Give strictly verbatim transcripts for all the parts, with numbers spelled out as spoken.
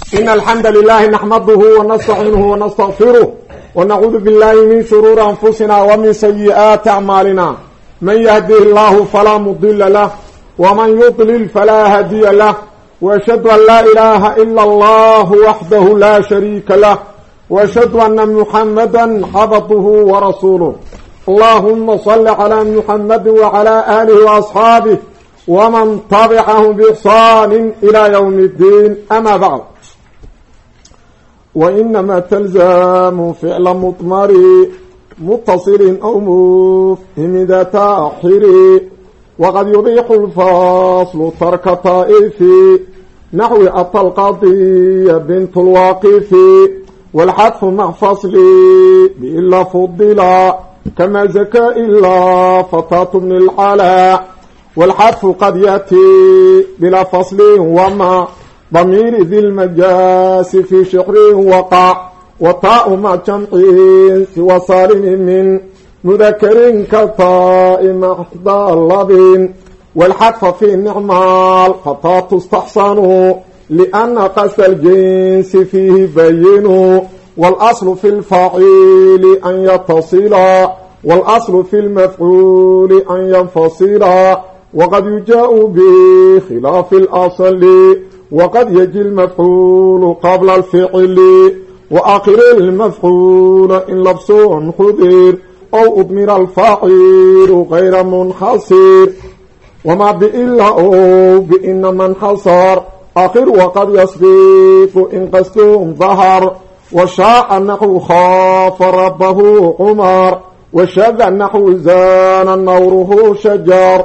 إن الحمد لله نحمده ونستعينه ونستغفره ونعوذ بالله من شرور أنفسنا ومن سيئات أعمالنا من يهده الله فلا مضل له ومن يضلل فلا هادي له وأشهد أن لا إله إلا الله وحده لا شريك له وأشهد أن محمدا عبده ورسوله اللهم صل على محمد وعلى آله وأصحابه ومن تبعهم بإحسان إلى يوم الدين أما بعد وإنما تلزم فعل مضمر متصل أو مفهم ذا تأخير وقد يبيح الفاصل ترك طائف نحو أتى القضية بنت الواقف والحذف مع فصل بإلا فضلا كما زكى إلا فتاة من الحلاء والحذف قد يأتي بلا فصل وما ضمير ذي المجاس في شعر وقع وطاء مع جمع سوى صالم من مذكر كطاء مع إحدى اللبن والحذف في النعمال فتاة تستحسن لأن قصد الجنس فيه بين والأصل في الفاعل أن يتصل والأصل في المفعول أن ينفصل وقد يجاء بخلاف الأصل وقد يجي المفعول قبل الفعل وآخر المفعول إن لبس خذير أو أضمر الفاعل غير منحصر وما بإلا أو بإن من حصر آخر وقد يسبق إن قصد ظهر وشاء نحو خاف ربه عمر وشذ نحو زان نوره شجر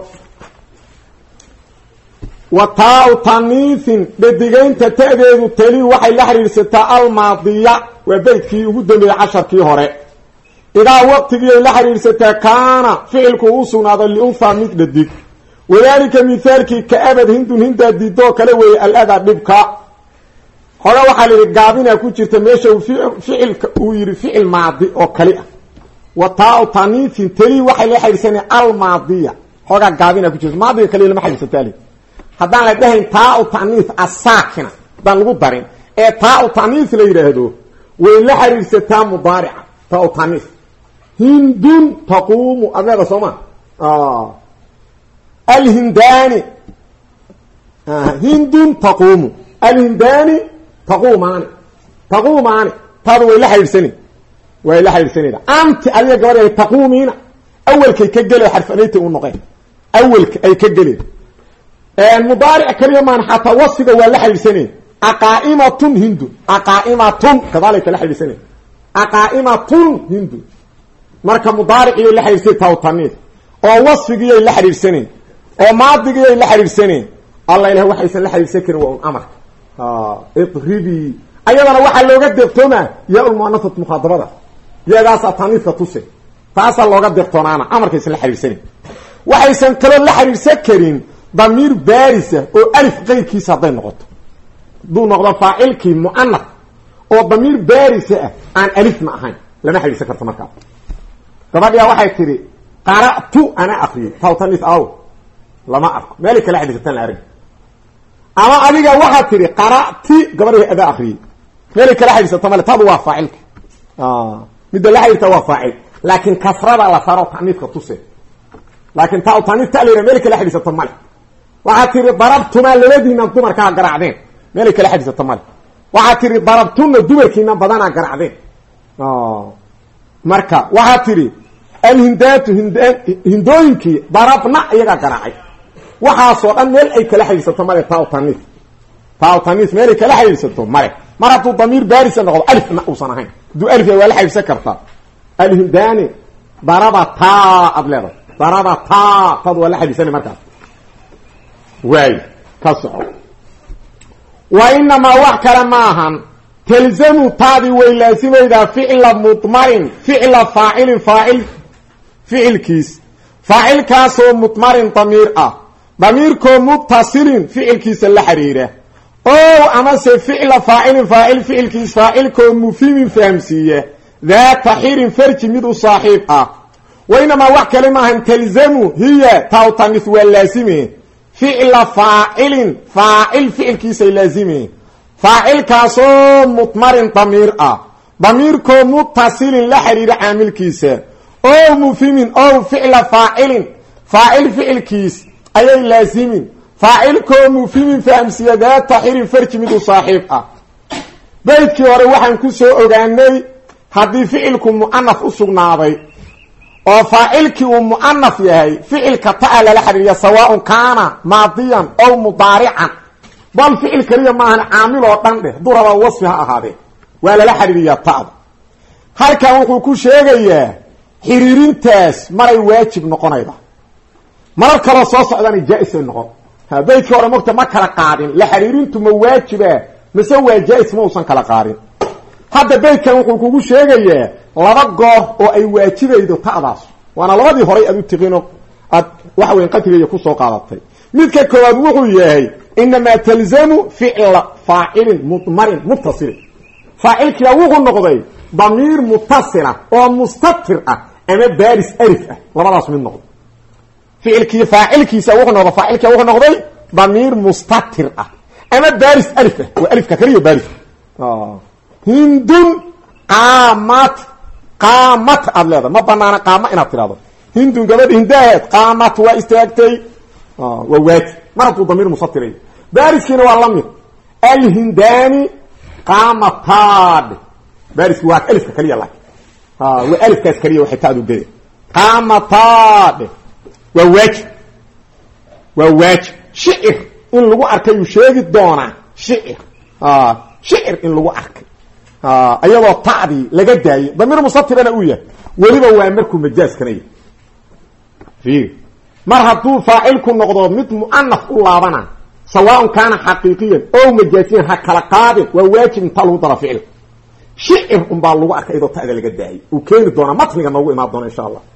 وتاء تانيث بدغينتا تاdeedu tali waxay la xiriirsataa almaadiya waa beedkii ugu dambeeyay casharkii hore idaa waqtigii la xiriirsataa kaana ficilku uu sugnaaday liunfa mid dhadig wadaalika mithaalkii ka abad hindun hinda dido kale weey al-ada dhibka hore waxa la gaabina ku jirta meesha ficilka uu yiri ficil maadi oo kali ah wataa taaniith tali waxay la xiriirsanaa almaadiya hoga gaabina ku jirta maadiga kale lama xiriirsataa haddaan la dhahayn taa u ta'niis as-saakina dan lagu darin ee taa u ta'niis la yiraahdo way la xiriirsataa mudaarica taa u ta'niis hindun taqumu adeega soma ah al-hindani ah hindun taqumu al-hindani taqumani taqumani taa way la xiriirsanay way la xiriirsanay anti adiga gabar taqumina awalkay ka galay xarfanayta uu noqay awalka ay ka galay المضارع كلمة حتى وصفه ولا حيسنين أقائمة هند أقائمة كذلك لا حيسنين أقائمة هند مركب مضارع لا حيسنين تاو تانيث أو وصفه لا حيسنين أو ماضي لا حيسنين الله إله واحد يسن لا حيسكر وأمر آه اضربي أيضا واحد لو قد دفتونا يا المؤنثة مخاطبة يا ناس تانيث توسي فاصل لو قد دفتونا أنا أمر كيس لا حيسنين واحد يسن كلا لا حيسكرين ضمير بارسة او ألف غير كيس هذين نقطة دون نقطة فاعل كي مؤنث او ضمير بارسة عن ألف معهين لما حد يسكر تمركب طبعا يا واحد تري قرأت أنا أخري فوتنيث أو لما أعرف مالك لا حد يستنى العرب أما أليق واحد تري قرأت قبل أداء أخري مالك لا حد يستنى تضوى فاعل آه مدى لا حد يتوى فاعل لكن كسرة على صارت تعنيف كتصير لكن تاو تعنيف تألينا مالك لا حد يستنى waxaa tiri darabtuma labadiina dumarka garaacdeen meel kale xadiis tamal waxaa tiri darabtuna dumarkiina badana garaacdeen ah marka waxaa tiri alhindatu hindooyinki darabna iyaga garaacay waxa soo dhan meel ay kala xadiis tamal taaw tanis taaw tanis meel kala xadiis tamal maratu damir baris noqdo alif ma uusan ahayn du alif wala xadiis karta alhindani darabata ablada darabata tad wala xadiisani marka واي كسر وانما وحكر معهم تلزم تابي ولازم اذا فعل مضمر فعل فاعل فاعل فعل كيس فاعل كاسو مضمر ضمير اه ضمير كو متصل فعل كيس الحريره او اما فعل فاعل فاعل فعل كيس فاعل كو مفهم فهمسيه ذات تحير فرج مد صاحب اه وانما وحكر معهم تلزم هي توتنث ولازمه فعل فاعل فاعل فعل كيس لازمه faacilkaasoo mudmarin damiir ah damiirkoo mutasilin la xiriira caamilkiisa ow mufhimin ow ficla faacilin faacil ficilkiis ayay laasimin faacilkoo mufhimin fahamsiya daata xirin farji mid u saaxiib ah beydkii hore waxaan ku soo ogaanay haddii ficilku mu'anaf u sugnaaday oo faacilkii uu mu'anaf yahay ficilka ta'a lala xiriiriya sawaaun kaana maadiyan ow mudaarican bal ficil kaliya maahan caamil oo dhan dheh duraba wasfi ha ahaadee waa lala xiriiriyaa ta'da halkan wuxuu ku sheegayaa xiriirintaas maray waajib noqonayda marar kaloo soo socdana jaa-is ay noqon ha beydkii hore mogta ma kala qaadin la xiriirintu ma waajiba mise waa jaa-is ma uusan kala qaadin hadda beydkan wuxuu kugu sheegayaa laba goor oo ay waajibaydo ta'daas waana labadii horay aad u tiqino aad waxa weyn qatigaya ku soo qaadatay midka koowaad wuxuu yahay inamaa talzamu ficla faacilin mudmarin muttasilin faacilkiya wuxuu noqday damiir muttasila oo mustatir ah ama baaris alif ah labadaas mid noqdo ficilkii faacilkiisa wuxuu noqday faacilkiya wuxuu noqday damiir mustatir ah ama baaris alif ah waa alifka kaliya baaris ah hindun qaamat qaamat aad leedahay ma banaana qaama inaad tirahdo hindun gabadhi hindaaheed qaamat waa istaagtay waa waajib mar hadduu damiir musatir baariskiina waa la mid alhindani qaamataad baariski waa alifka kaliya laakiin waa alifkaas kaliya waxay taadu gede qaamataad waa waajib waa waajib shicir in lagu arkay uu sheegi doonaa shicir shicir in lagu arkay ayadoo ta'dii laga daayay damiir musatirana uu yahay weliba waa markuu majaaskana yahay fiir mar hadduu faacilku noqdo mid mu'anaf u laabana sawaaun kaana xaqiiqiyan ow majaasiyan ha kala qaadin waa waajib intaa lagu dara ficilka shicir unbaa lagu arkay iyadoo ta'da laga daayay uu keeni doonaa matniga noogu imaan doona insha allah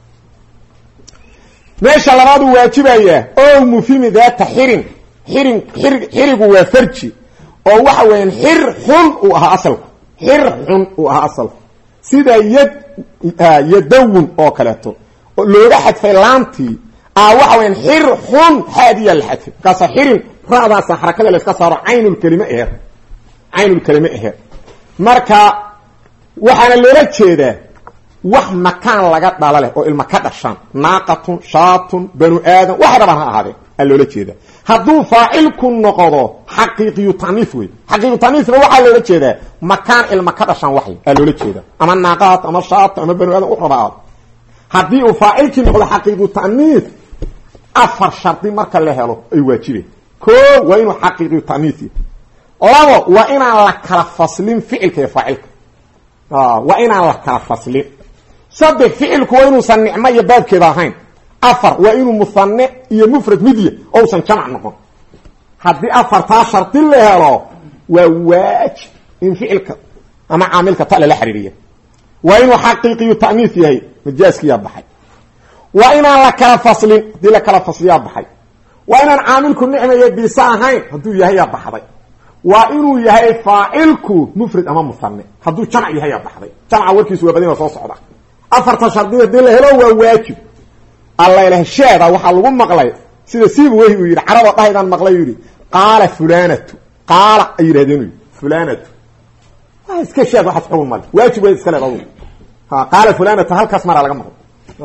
meesha labaad uu waajibayaa ow mufhimi daata xirin xirin xir xirigu waa farji oo waxa weeyaan xir xun uu ahaa asalku xir xun uu ahaa asalku sida yad yadawun oo kaleeto oo looga xadfay laantii aa waxa weeyaan xir xun haadiya la xadfay kaasa xirin raadaas xarakada la iska saaro aynul kalima eher aynul kalima eher marka waxaana loola jeedaa wax makaan laga dhala leh oo ilma ka dhashaan naaqatun shaatun banu aadan waxay rabaan ha ahaadeen aa loola jeedaa hadduu faacilku noqdo xaqiiqiyu taniif wey xaqiiqiyu taniifna waxaa loola jeedaa makaan ilma ka dhashaan waxy aa loola jeedaa ama naaqaat ama shaato ama banu aadan u rabaa haddii uu faacilkii noqdo xaqiiqiyu taniif afar shardi marka la helo ay waajibeen koo waa inuu xaqiiqiyu taniif labo waa inaan la kala faslin ficilka iyo faacilka waa inaan la kala faslin saddex ficilku waa inuusan nicmo iyo baabkeeda ahayn afar waa inuu musanne iyo mufrad midya ousan jamac noqon haddii afartaa shardi la helo waa waajib in ficilka ama caamilka ta lala xiriiriya waa inuu xaqiiqiyu ta'niif yahay majaaskiyaa baxay waa inaan la kala faslin haddii la kala fasliyaa baxay waa inaan caamilku nicmaya bisa ahayn hadduu yahay yaa baxday waa inuu yahay faacilku mufrad ama musanne hadduu jamac yahay yaa baxday jamca warkiisu waa badin waa soo socda afarta shardi haddii la helo waa waajib alla ilaah sheeda waxaa lagu maqlay sida siiba wehi uu yidhi caraboo dhahaydaan maqlay uu yidhi qaala fulanatu qaala ay yidhahdeen uu fulanatu waa iska sheed waxaas xukun male waajib way iska leedahay ha qaala fulanatu halkaas maraa laga maqlay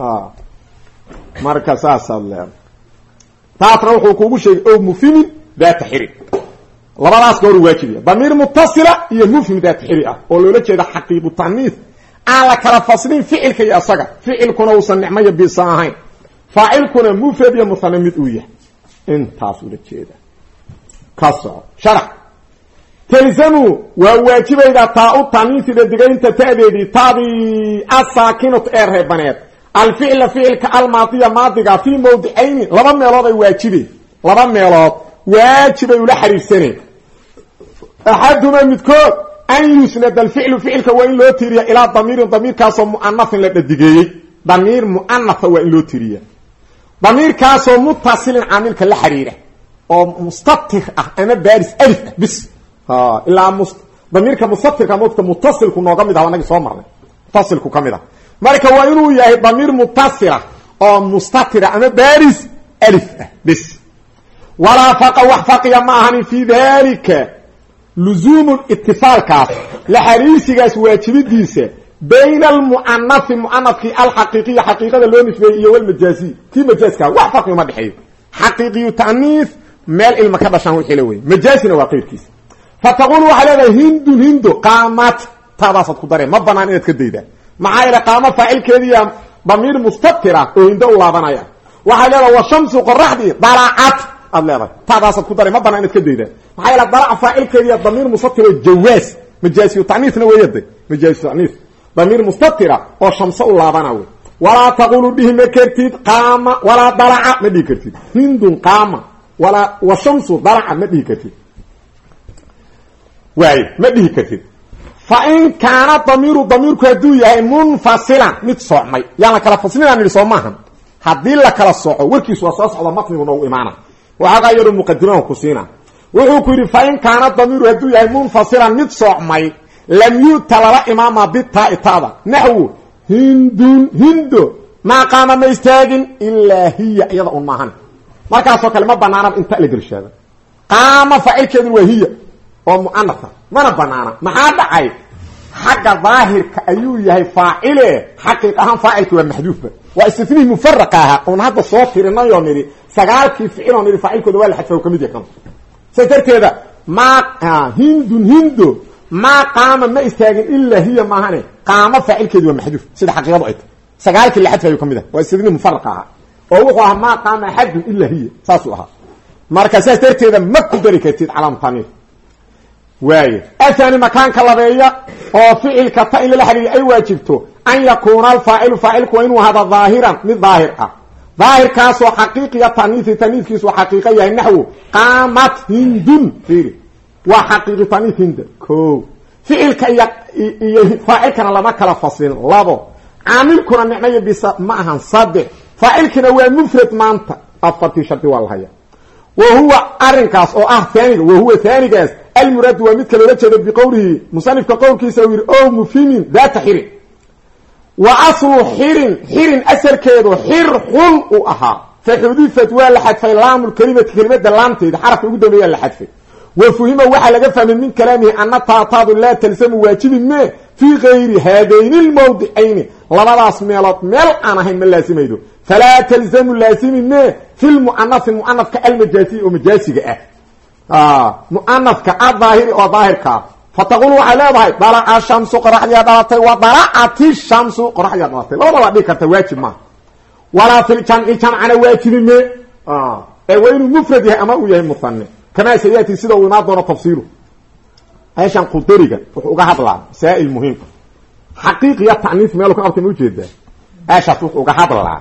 marka saasaad leedahay taasna wuxuu kuugu sheegay oo mufhimin daata xiri labadaas goor waajibiya damiir muttasila iyo mufhim daata xiri ah oo loola jeeda xaqiiqu taniif aan la kala faslin ficilka iyo asaga ficilkuna uusan nicmayo bisa ahayn faacilkuna mufrad iyo musanna mid uu yahay intaas ula jeeda ka soco sharax talzamu waa waajibayda taa u taniisida digaynta ta'deedii taadii asaakinatu ee reebaneed alficla ficilka almaadiya maadiga fii mawdicayni laba meelood ay waajibeen laba meelood waajibay ula xiriirsaneen axaduma midkood an yusnad alficlu ficilka waa in loo tiiriya ilaa damiirin damiirkaasoo mu'anafin la dhadigeeyey damiir mu'anafa waa in loo tiiriya damiirkaasoo mutasilin caamilka la xiriira oo mustatir ah ama baaris alif ah bis ilaa damiirka mustatirka moodka mutasilku nooga mid ah anagi soo marnay mutasilku ka mid ah marka waa inuu yahay damiir mutasila oo mustatira ama baaris alif ah bis walaa faqa wax faqiya ma ahani fi dalika لزوم الاتصال كاس لحريسيغاس واجبيديسه بين المؤنث المؤنث الحقيقي حقيقه لو نسبيه والمجازي كي مجازكا wax farqi ma dhaxeeyo حقيقي تانيث مال المكبشان وخي لوي مجازنا واقيركيس فتقول وحلا هند هند قامت تباسط قدره ما بنان انت كديده معايا لقامه فاعل كديا ضمير مستتره وهند لابنايا وحلا وشمس قرحدي طلعت الله تباسط قدره ما بنان انت كديده معايا لضرع فاعل كديا ضمير مستتر الجواز مجازي وتانيثنا ويده مجازي تانيث ضمير مستتره وشمس لابناوي ولا تقولوا به مكرتيد قام ولا ضلع ما ديكرتيد هند قام ولا وشمس ضلع ما ديكرتيد واي ما ديكرتيد فإن كان ضمير ضمير كدو يهي منفصلا متصعمي يعني كلا فصلنا من صومها حدين لك كلا الصعو وركيس وصاص على مطن ونو إيمانا وغير المقدمة وكسينا وحكوري فإن كان ضمير كدو يهي منفصلا متصعمي لم يتلر إماما بالتاء تابا نحو هندون هندو ما قام ما يستاجن إلا هي أيضا أمهان ما كاسو كلمة بنانا انت لقرشاده قام فعل كذا وهي ومؤنثة ما بنانا ما حد عاي حق ظاهر كأيو يهي فاعله حقيقة فاعل كوا محذوف واستثنيه مفرقها ونهض الصوت في رنا يوميري سقال كيف فعلون يري فاعل كوا ولا حتى وكميديا كم سترت هذا ما هندون هندو ما قام ما يستاجن إلا هي ما هني قام فاعل كذا ومحذوف سيده حقيقه ضعيت سغالك اللي حدفه كميده واستدني مفرقه او ما قام حد الا هي ساسوها markaas tarteeda ma ku dari kartid calaam tani waaye asani makan kalabeeya oo ficilka ta in la xiriir ay waajibto an yakuna al fa'il fa'il ku inuu hada zaahiran mid zaahir ah zaahir kaas oo xaqiiqiya taniis taniiskiisu xaqiiqiya nahwu qamat hindun fiiri wa xaqiiqi taniis hind ko ficilka iyo faa'ilkana lama kala faslin labo عاملكنا نعميه بس معها صدق فاعلكنا هو مفرد مانتا افتي شرط والهيا وهو ارنكاس او اه ثاني وهو ثاني جاز المراد ومثل لو جد بقوله مصنف كقول كيسوير او مفهوم ذات حر واصل حر حر اثر كيدو حر حل واها فحذفت ولا حذف لام الكلمه كلمه لامتي حرف ugu dambeeya la xadfay وفهم waxa laga fahmay min kalaami anna taataadu la talsamu waajibin ma fi ghayri hadayn almawdi'ayn labadaas meelood meel aan ahayn ma laasimaydo fala talzamu laasimin ma fi almu'annath mu'annath ka almajasi oo majasiga ah ah mu'annath ka adhaahir oo dhaahirka fataqulu ala bahay dala ashamsu qaraxya dalatay wa dara'ati shamsu qaraxya dalatay labada dhig karta waajib ma wala fil jam'i jam'ana waajibin ma ah ee waynu mufrad yahay ama uu yahay musanna كما سياتي سيده ونادر تفصيله ايشان قدريغا وخا هادلا سائل مهم حقيقي التعنيف مالو كان ارتمو جيدا ايشا وخا هادلا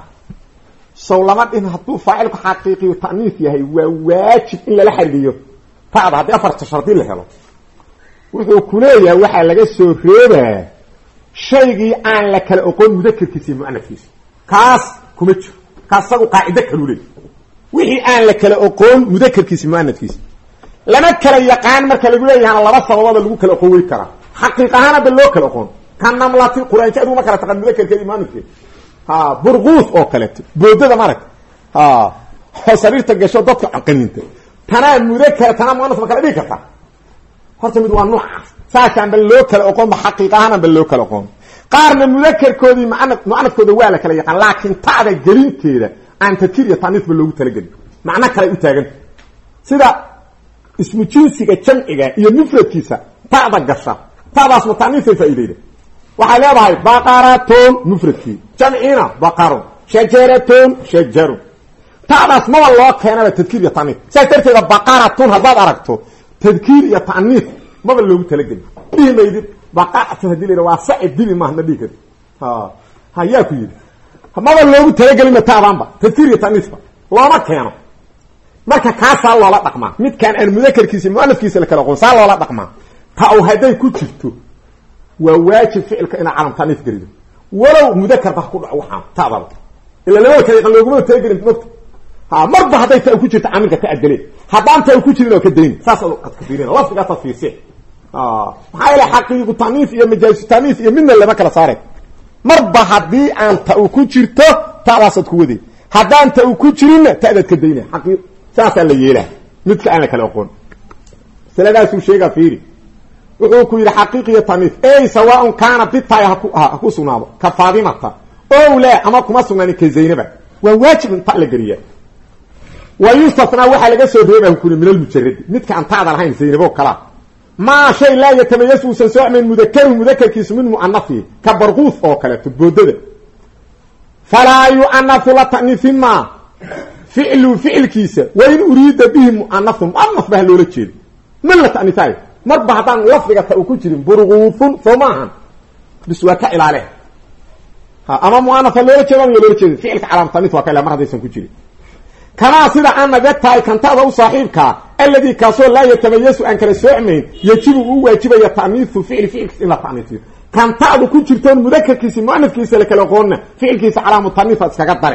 سو لما ان حطو فاعل حقيقي التعنيف يحي واجب الا لا خليو فاض هذه افرت شرطين له هلو وخو كليه waxa laga soo reebaa shaygi aan la kala aqoon mudakirkiisa mu'annafkiisa kaas kuma jiro kaas sagu qaacida kale leeyahay wixii aan la kala aqoon mudakarkiisa muannadkiisa lama kala yaqaan marka lagu leeyahay laba sababada lagu kala aqoon kara xaqiiqahaan bal loo kala aqoon kan namlati quraanka adu ma kala taqaan mudakarkiisa muannadkiisa ha burquus oo kale boodada marag ha xasariirta gasho dadka aqaninta tana mudakar tana muannad ma kala dhigi karta horta mid waa nooc saashan bal loo kala aqoon xaqiiqahaan bal loo kala aqoon qaarna mudakarkoodii muannad muannadkooda waa la kala yaqaan laakiin taada gelinteeda عن تذكير يطانيث باللغة تلقل معنى كلا يتاقن سيدا اسم جنسيك جمعيك ينفرد كيسا تعضى قصة تعضى اسم التعنيث الفائدة وحاليا بهاي بقارتون مفرد كي جمعينا بقارون شجرتون شجر تعضى اسم الله كان تذكير يطانيث سيترتي بقارتون هذا أركتو تذكير يطانيث ما باللغة تلقل ليه ما يدي بقارتون هذه اللي واسع الدين ما هنا بيكر ها هياكو يدي ما لو تلقى لما تابانبا تذكير تانيثبا لما كانوا marka ka saal wala dhaqma mid kan aan mudakarkiisa muannafkiisa la kala qoon saal wala dhaqma ta oo haday ku jirto waa waajib ficilka ina calam taanif garido walow mudakar ba ku dhac waxaan taabal ila laba kale qaloguma taagin nafta ha marba haday ta ku jirto amilka ta adalay hadaan ta ku jirin oo ka deyn saas oo qad ka deyn laftiga tafiisi ah maxay la xaqiiqo taanif iyo majaaz taanif iyo midna lama kala saaray marba hadii aan ta ku jirto taasad ku wadi hadaan ta ku jirin taadad ka deynaa xaqiiq saasa la yeelaa midka aan la kala aqoon masaladaasuu sheegaa fiiri wuxuu ku yidhi xaqiiqiya taniif ey sawaaun kaana bitaay ha ku sugnaado ka faadimata ow laa ama kuma sugnaanin ka zaynaba waa waajib inta la geliya wa yustafnaa waxaa laga soo reebaa kuli min almujaradi midka aan taada lahayn zaynabo kala maa shay laa yatamayasu uusan soocmayn mudakaru mudakarkiisu min mu'anafi ka barquuf oo kaleeto boodada falaa yu'anafu la ta'niifin maa ficlu ficilkiisa wa in uriida bihi mu'anafun mu'anaf baa loola jeedo man la ta'niifaayo marba haddaan lafdiga ta uu ku jirin burquufun soo maahan bis waa ka ilaale ha ama mu'anafa loola jeedo ama loola jeedo ficilka calaamad ta'niif waa ka ilaale mar haddaysan ku jirin kamaa sida aan nagatahay kantada u saaxiibkaa alladii kaasoo laa yatamayasu aan kala soocmayn yajibu uu waajibaya ta'niifu ficli ficilkiisa in la ta'niifiyo kantaadu ku jirtoon mudakarkiisa mu'anafkiisa la kala qoonna ficilkiisa calaamu ta'niifa iskaga dare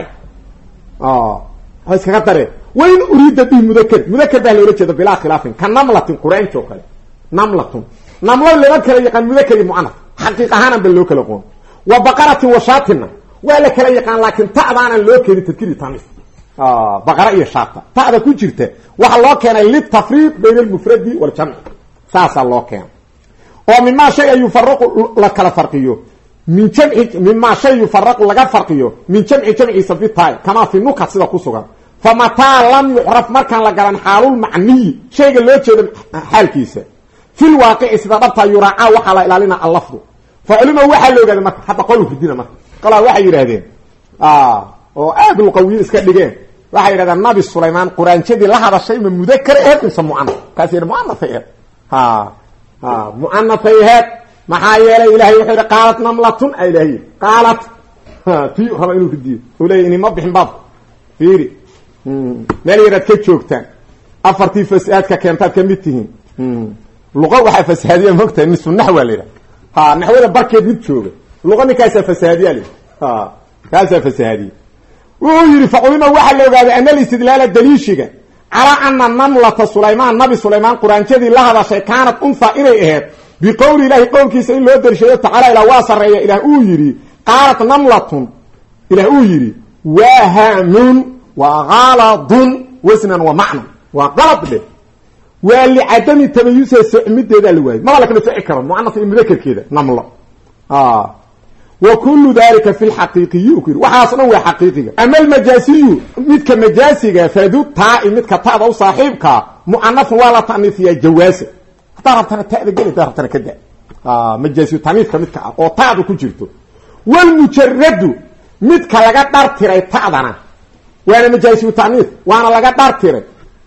ha iskaga dare wa in uriida bihi mudakar mudakar baa loola jeeda bilaa khilaafin ka namlatin quraanjo kale namlatun namlo lama kala yaqaan mudakar iyo mu'anaf xaqiiq ahaanan ba loo kala qoon wa baqaratin wa shaatina waa la kala yaqaan laakiin ta'daanan loo keenin tadkiiri ta'niif آه بقرة إيه شاطة تعالى كل جرته وحلو كان للتفريق بين المفرد والجمع ساس الله كان ومما شيء يفرق لك الفرقيه من جمع مما شيء يفرق لك فرقيه من جمع جمع يسبي تاي كما في نقص سيده كسوغا فمتى لم يعرف مركان لغران حال المعني شيء لو جيد حال كيسه في الواقع سببتا يراعى وحلا الى اللفظ فعلمه waxa loo gaadhay marka hada qolu fidina marka qala waxa yiraahdeen ah oo aad u qawiin iska dhigeen waxa yiraahdeen nabi Suleymaan quraanjadii la hadashay ma mudakar ee insa mu'annaf kaasir mu'annaf ee ha ha mu'annaf ee maxaa yeelay ilaahay wuxuu yiri qaalat namlatun ilaahi qaalat fi raba inuu fidiyo uleeyni ma bixin baab fiiri meel yaraad ka joogtaan afartii fasaadka keentaad ka mid tihiin luqad waxa fasaadiya mogta in sunnah waleera ha naxwada barkeed mid jooga luqad kaasa fasaadiya leh ha kaasa fasaadiya wuu yiri faqulina waxa loo gaaday anal istidlaal daliishiga ala anna namlata Suleymaan nabi Suleymaan quraanjadii la hadashay kaanad unfa inay ahayd bi qowli ilaahi qowlkiisa in loo darshayo ta'ala ila wasareeya ila uu yiri qaalat namlatun ila uu yiri wahamun wa ghaladun wasnan wa ma'na wa ghalad leh wali adami tabayusa sa'mideeda la waayay ma la kala fici karo mu'annaf iyo mudakar keeda namla ah وكل ذلك في الحقيقي يكر وحاصنا هو حقيقي اما المجاسي مدك مجاسيغا فادو تا مدك تا او صاحبك مؤنث ولا تانيث يا جواز طرفتنا تاذقل طرفتنا كده اه مجاسي تانيث مدك او تاadu ku jirto والمجرد مدك laga dhartiray taadana waana مجاسي تانيث وانا laga dhartiray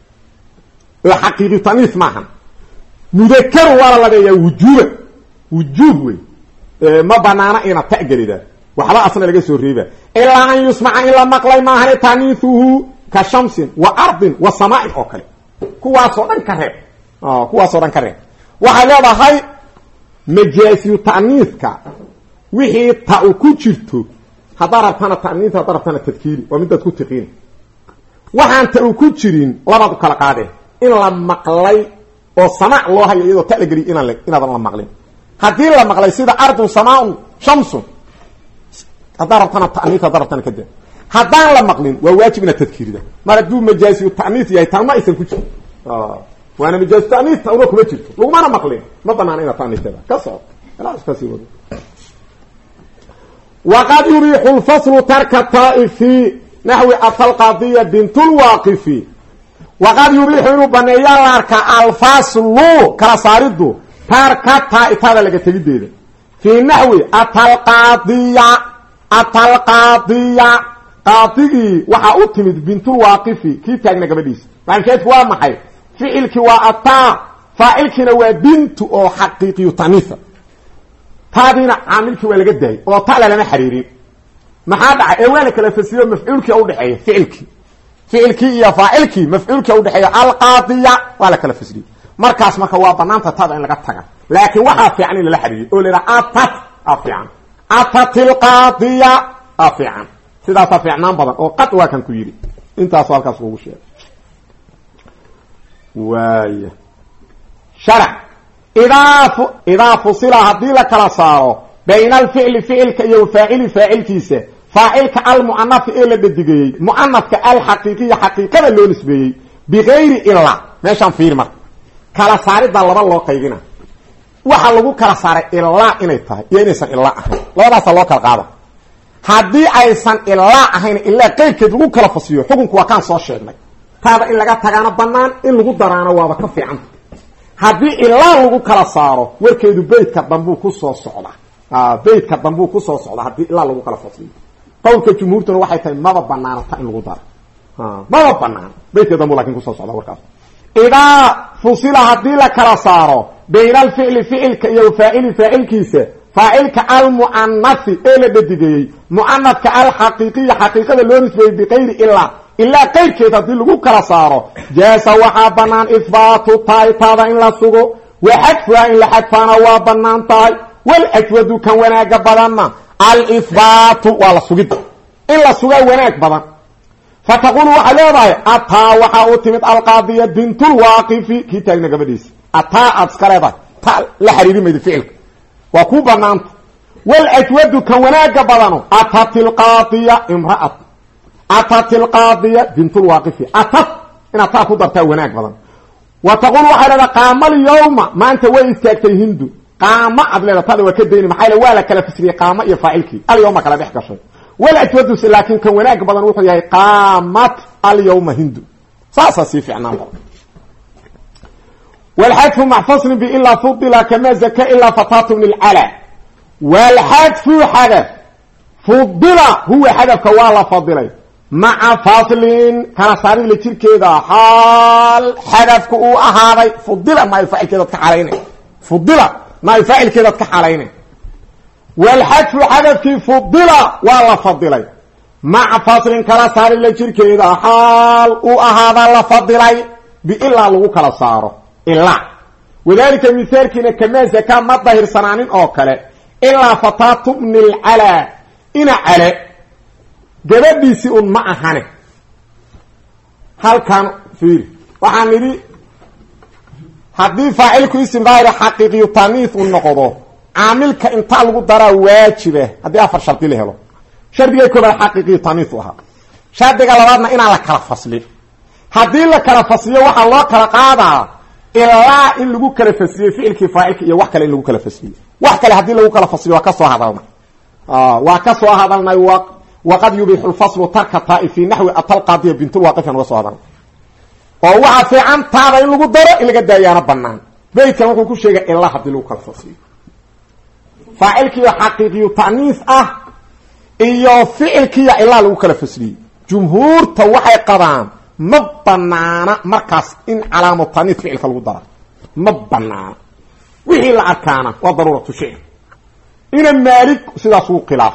وحقيقي تانيث maahan مذكر ولا laga yaa wujuub wujuub way ما بنانا إنا تأجرده وحلا أصلا لقى سوريبه إلا أن يسمع إلا مقلي ما هل تانيثه كشمس وأرض وسماء أوكل كوا صوران كريم آه كوا صوران كريم وحلا هاي مجاسي تانيث كا وهي تأكوشرتو هضرب تنا تانيث هضرب تنا تذكيري ومن تكون تقين وحن تأكوشرين لبعض كلاقاده إلا مقلي وسماء الله يجدو تأجري إنا لك إنا ضل مقلي hadii la maqlay sida ardu samaa shamsu hadartana ta'niif hadartana kada hadaan la maqlin waa waajib ina tadkiirida maradu majaasi ta'niif yahay tama isan ku jiro ah waana majaasi ta'niif tawna kuma jirto lagu mana maqlin ma banaan ina ta'niifada kaso ila iskasi wado وقد يريح الفصل ترك الطائف نحو القضيه بنت الواقف وقد يريح بنيا لارك الفصل كرسارده تركتها إفادة لك تجديده في نحو القاضية القاضية قاضي وحا أتمد بنت الواقفي كي تاقنا قبديس فعن كيف هو محي فعلك وأطاع فعلك نوى بنت أو حقيقي تانيثة تابين عاملك ولا قدهي أو طالة لما حريري ما حاد ايوالك لفسير مفعولك أو دحية فعلك فعلك يا فاعلك مفعولك أو دحية القاضية ولا كلا فسير markaas marka waa banaanta taada in laga taga laakiin waxa fiican in la xariyo oo leeyahay atat afiican atatil qadiya afiican sida afiican badan oo qad waa kan ku yiri intaas halkaas ugu sheeg waay sharh idaaf idaaf sila hadii la kala saaro bayna al fi'l fi'lka iyo fa'il fa'ilkiisa fa'ilka al mu'annaf ee la dhadigay mu'annafka al haqiqi haqiqada loo nisbeeyay bighayri illa meeshan fiir marka kala saarida laba loo qaybina waxa lagu kala saaray ilaa inay tahay iyo inaysan ilaa ahayn labadaas loo kala qaado hadii aysan ilaa ahayn ilaa qaybkeed lagu kala fasiyo xukunku waa kan soo sheegnay taada in laga tagaana banaan in lagu daraano waaba ka fiican hadii ilaa lagu kala saaro warkeedu beedka dambu ku soo socda ah beedka dambu ku soo socda hadii ilaa lagu kala fasiyo qowlka jumhuurtuna waxay tahay maba banaanata in lagu daro ah maba banaan beedka dambu laakiin ku soo socda warkaas ida fusila hadii la kala saaro بين الفعل فعلك iyo فاعل فاعلkiisa فاعلka المؤنث ee la dhadigay مؤنثka الحقيقي حقيقada loo nisbeeyay بغير إلا إلا qaybkeeda hadii lagu kala saaro jaasa waxa banaan إثبات taaytada in la sugo وحذفها in la xadfana waa banaan tahay والأجود kan wanaaga badanna الإثبات waa la sugid in la suga wanaag badan فتقول waxa leedahay ataa waxa uu timid القاضية بنت الواقف kitaagna gabadhiisa ataa askaleeda ta la xiriiri meed ficilka waa ku banaanta wal ajwadu kan wanaaga badano atatil qaadiya imra'at atatil qaadiya bintul waqifi atat ina taa ku dartaa wanaag badan wa taqul waxa la qaamal yawma maanta way istaagtay hindu qaama adleeda tada waa ka deeyni maxay waa la kala fasiriyay qaama iyo faa'ilki al yawma kala dhex gashay wal ajwadu laakin kan wanaag badan wuxuu yahay qaamat al yawma hindu saasa si fiicnaan badan والحذف محفصل بإلا فضل كما زكى إلا فتاة من العلا والحذف حذف فضل هو حذف كوالا فضلي مع فاصل كان صاري لتير كده حال حذف كو أهاري فضل ما يفعل كده تحالين فضل ما يفعل كده تحالين والحذف حذف كي فضل ولا فضلي مع فاصل كان صاري لتير كده حال أهاري لفضلي بإلا لغو كلا صاره إلا وذلك مثال كنا كما زكاة ما ظاهر صنانين أو كلا إلا فتاة من العلا إن علا جبال بيسئون معهانه هل كان فيه وحانيري حدي فاعلك اسم غير حقيقي تانيث النقضه عاملك انتا لغو دارا واجبه هدي أفر شرطي له شرطي يكون الحقيقي تانيثها شرطي قلباتنا إنا لك الفصل هدي لك الفصل وحا الله كالقادة إلا إن لغو كلا فسرية فعل كفائك إيا وحكا إن لغو كلا فسرية وحكا لحدي لغو كلا فسرية وكسوا هذا آه وكسوا هذا وقد يبيح الفصل ترك طائف في نحو القاضية بنت الواقفة وسوا هذا ووحا في عن تابع إن لغو دارة إلا قد يا ربنا بيت كما كل شيء إلا حدي لغو كلا فسرية فعلك يا حقيقي تعنيث أه إيا فعلك يا إلا لغو كلا فسرية جمهور توحي قرام مبنانا مركز إن علامة تانيث فعل الودرة مبنانا وحي الأركانة وضرورة شيء إن المالك سيدا سوق خلاف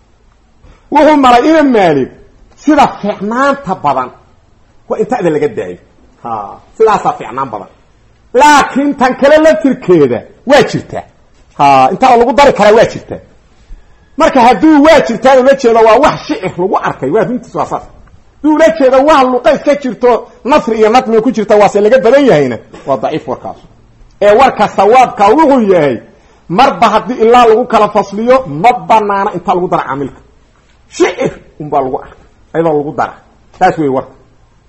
وهم مرا إن المالك سيدا فعنان تبضان وإنت أذا لقد دعي ها سيدا فعنان بضان لكن تنكلا لتركيدا واجرتا ها انت لغو داري كلا واجرتا marka haduu waajirtaan la jeedo waa wax shicir lagu arkay waa inta soo saar duu la jeedo waa luqays ka jirto nasr iyo natmi ku jirta waa laga badan yahayna waa daciif warkaas ee warka sawaabka wuxuu yahay marba hadii ilaa lagu kala fasliyo ma banaana inta lagu dar amilka shicir um baa lagu arkay ayda lagu dar taas way warka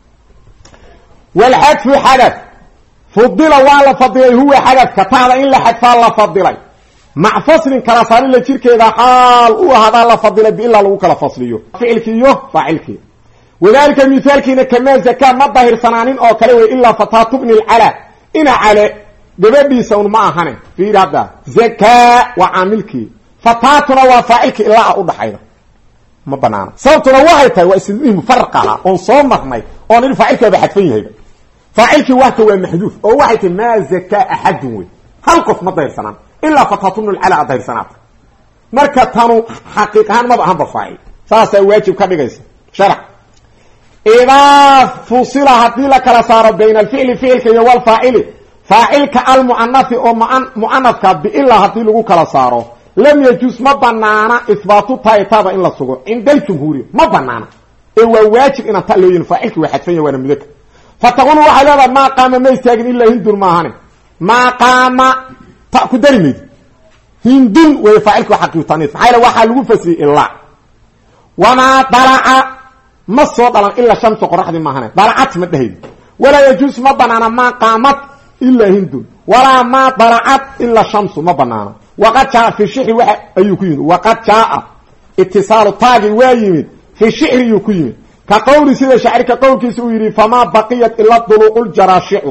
wal hadfu hadath fudila wala fadilay huwa hadath katada in la hadfa la fadilay مع فصل كلا صار له جيركيدا حال او هذا لا فضل بالله لو كلا فصليو فعلك يو فاعلك وذلك مثال كنا كما زكاه ما ظاهر سنانين او كلا الا فتاه ابن العلا ان على دبدي سون ما هنه في هذا زكاه وعاملك فتاتنا وفاعلك الا او دحيدا ما بنانا صوتنا واحد waa ismii mufarqaha oo soo marnay oo in faa'ilka ba xadfan yahay faa'ilki waxa waa maxduuf oo waxa ma zaka ahad way hal qof ma ظاهر sanaan إلا فتاتون العلاء ظهر سنات مركة تانو حقيقة ما بأهم بفاعل ساسا واجب كبيريس شرع إذا فصل هدي لك لصار بين الفعل فعل كي والفاعل فاعلك المؤنث أو مؤنث بإلا هدي لك لصار لم يجوز ما بنانا إثبات طائطة إلا الصغر عند الجمهور ما بنانا إيوه واجب إن تألوين فاعلك واحد فيه وانا مذكر فتقولوا وحلالا ما قام ما يستيقن إلا هندر ما هنه ما قام تأكد درميد هندون ويفعلك وحقي وطنيف حيلا وحا لغو فسري إلا وما طلع مصر طلع إلا شمس قرح دي ماهنة طلعت مدهيد ولا يجوز مبنانا ما قامت ilaa hindun walaa maa dalacat ilaa shamsu ma banaano waqad jaa fi shicri waxa ayuu ku yimid waqad jaa itisaalu taagi waa yimid fi shicri yuu ku yimid ka qowli sida shaacirka qowlkiisa uu yidhi famaa baqiyat ila duluuqu ljaraashicu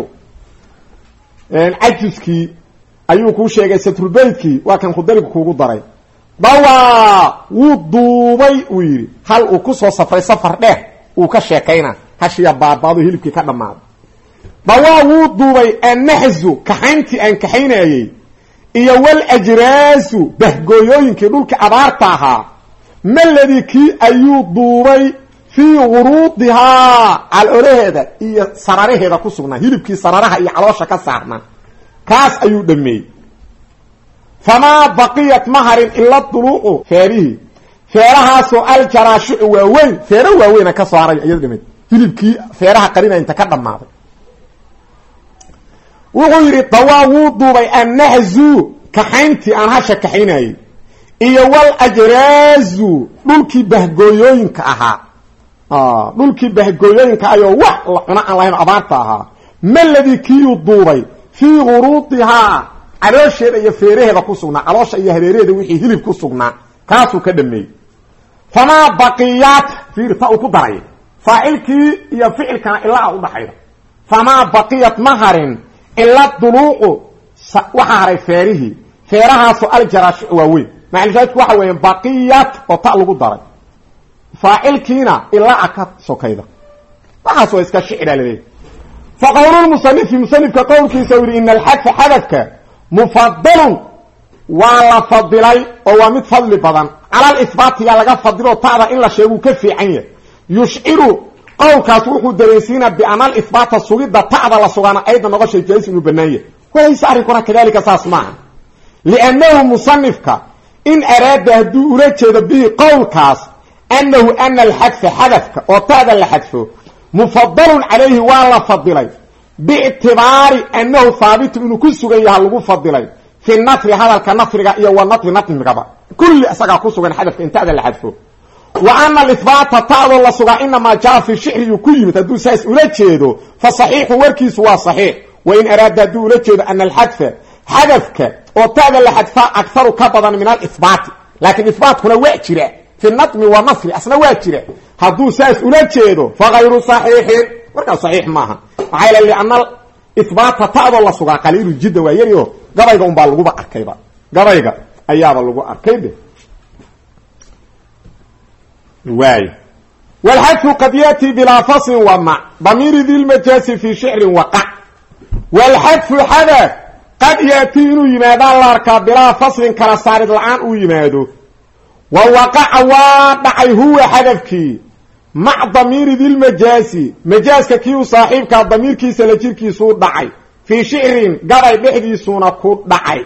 cajuskii ayuu kuu sheegay satrulbeydkii waa kan khudarigu kuugu daray dawaa wuu duubay uu yidhi hal uu ku soo safray safar dheer uu ka sheekayna hashiya baabaado hilibkii ka dhammaaday dawaa wuu duubay annaxzu kaxayntii aan kaxaynayey iyo waljraasu bahgooyooyinkii dhulka abaarta ahaa maladii kii ayuu duubay fii guruudihaa caloolaheeda iyo sararaheeda ku sugnaa hilibkii sararaha iyo caloosha ka saarnaa kaas ayuu dhameeyey famaa baqiyat ma harin ila duluuqu feerihii feerahaasoo aljaraashicu waaweyn feero waaweyna ka soo haray iyada dhameed hilibkii feeraha qarina inta ka dhammaaday wuxuu yidhi dawaa wuu duubay annaxzu kaxayntii aan hasha kaxaynayey iyo waljraasu dhulkii bahgooyooyinka ahaa dhulkii bahgooyooyinka ayoo wax la cuna aan lahayn abaarta ahaa maladii kiiyuu duubay fii guruudihaa caloosheeda iyo feeraheeda ku sugnaa caloosha iyo hareeraheeda wixii hilib ku sugnaa kaasuu ka dhameeyey famaa baqiyaat fiirta uu ku daray faacilkii iyo ficilkana ilaa udhaxayda famaa baqiyat ma harin ila duluuqu waxaa haray feerihii feerahaasoo aljaraashic waaweyn macalshaadku waxa weeye baqiyat oo ta lagu daray faacilkiina ilaa ka sokayda waxaas waa iska shicira laleeyahy fa qowlulmusanifi musanifka qowlkiisa u yidhi ina alxadfa xadafka mufadalun waa la fadilay oo waa mid fadli badan cala alihbaatiyaa laga fadilo ta'da in la sheeguu ka fiican yahay yushciru qowlkaas wuxuu dareensiinaa biana alihbaata sugidda ta'da la sugaana ayda noqoshay jaalis inuu bannaan yahay walayse arrinkuna kadalika saas maaha liannahu musanifka in araada hadduu ula jeedo bihi qowlkaas annahu ana alxadfa xadafka oo ta'da la xadfo mufadalun calayhi waa la fadilay biictibaari annahu haabitun inuu ku sugan yaha lagu fadilay fi nafri hadalka nafriga iyo wa natri natmigaba kulli isagaa ku sugan xadafka in ta'da la xadfo wa ana alihbaata ta'doo la sugaa inamaa jaa fi shicriyu ku yimid hadduu saas ula jeedo fa saxiixu warkiisu waa saxiix wain araada hadduu ula jeedo ana alxadfa xadafka oo ta'da la xadfaa akharu ka badan min alihbaati laakiin ihbaatkuna waa jira fi natmi wa nafri asna waa jira hadduu saas ula jeedo fa hayru saxiixin warkaas saxiix maaha maxaa yal liana ihbaata ta'doo la sugaa qaliilu jidda waa yarioo gabayga unbaa laguba arkayba gabayga ayaaba lagu arkaybe waay walxadfu qad yaati bilaa faslin wa mac damiiri di lmajaasi fi shicrin waqac walxadfu xadaf qad yaati inuu yimaadaan la arkaa bilaa faslin kala saarid la-aan uu yimaado wa waqaca waa dhacay huwa xadafkii mac damiiri di lmajaasi majaaska kii u saaxiibkaa damiirkiisa la jirkiisuu dhacay fii shicrin gabay dhexdiisuuna ku dhacay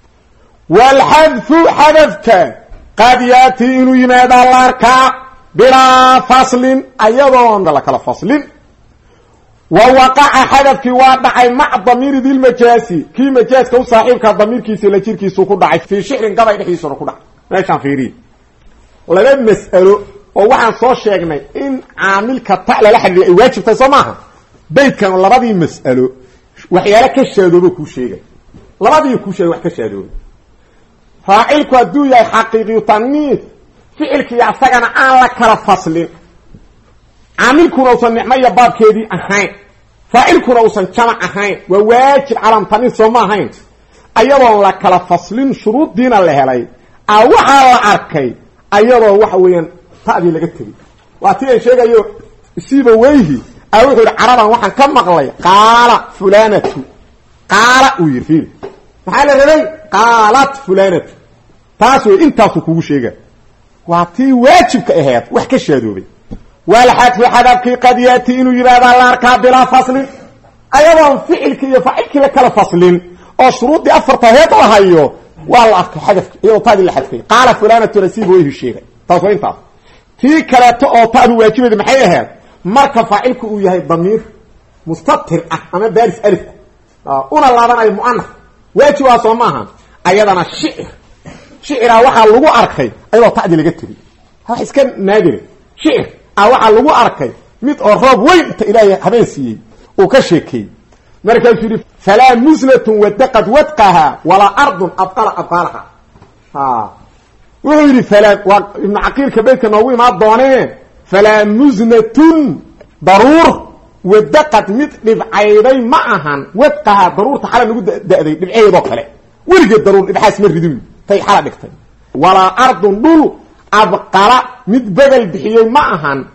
walxadfu xadafka qad yaati inuu yimaadaa la arkaa bilaa faslin ayadoon la kala faslin wa waqaca xadafkii waa dhacay mac damiiri di lmajaasi kii majaaska u saaxiibkaa damiirkiisa la jirkiisuu ku dhacay fii shicrin gabay dhexdiisuuna ku dhacay meeshaan fiiriye laba mas'alo oo waxaan soo sheegnay in caamilka ta lala xadriya ay waajibtahay soo maaha baydkan labadii mas'alo waxyaala ka shaadoobo kuu sheegay labadii kuu sheegay wax ka shaadoobo faacilku hadduu yahay xaqiiqiyu taniif ficilkii asagana aan la kala faslin caamilkuna uusan nicmaya baabkeedii ahayn faacilkuna uusan jamac ahayn waa waajib calam taniif soo ma ahayn ayadoon la kala faslin shuruuddiina la helay a waxaa la arkay ayadoo waxa weeyaan ta'dii laga tegay waa tii ay sheegayo isiiba weyhi a wuxuu yidhi caraban waxaan ka maqlay qaala fulanatu qaala uu yidhi fiil maxaa la rabay qaalat fulanatu taas wey intaasuu kugu sheega waa tii waajibka ahayd wax ka shaadoobay walxadfu xadafkii qad yaati inuu yidhahdaa la arkaa bilaa faslin ayadoon ficilkii iyo faacilkii la kala faslin oo shuruuddii afarta heed la hayo waa la arkay xadafki iyadoo taadii la xadfay qaala fulanatu nasiib weyhi sheegay taas waa intaas tii kaleeto oo taadu waajibayda maxay ahayd marka faacilku uu yahay damiir mustatir ah ama baaris alifku una laabanayo mu'anaf waajib waa soo maaha ayadana shicir shicira waxaa lagu arkay ayadoo ta'dii laga tegay wax iska naadire shicir a waxaa lagu arkay mid oo roob weyn inta ilaahay habeen siiyey uu ka sheekeeyey markaas yiri fala muslatun wadaqad wadqaha wala ardun abqala abqalaha ha ويري فلا ابن عقيل كبيت نووي ما دونين فلا مزنة ضرور ودقت مثل بعيدي معها ودقها ضرور تحال نقول دقدي بالعيد وكله ورجت ضرور ابحاث من ردوي في حاله دقتين ولا ارض دول ابقرا مد بدل بخيي معها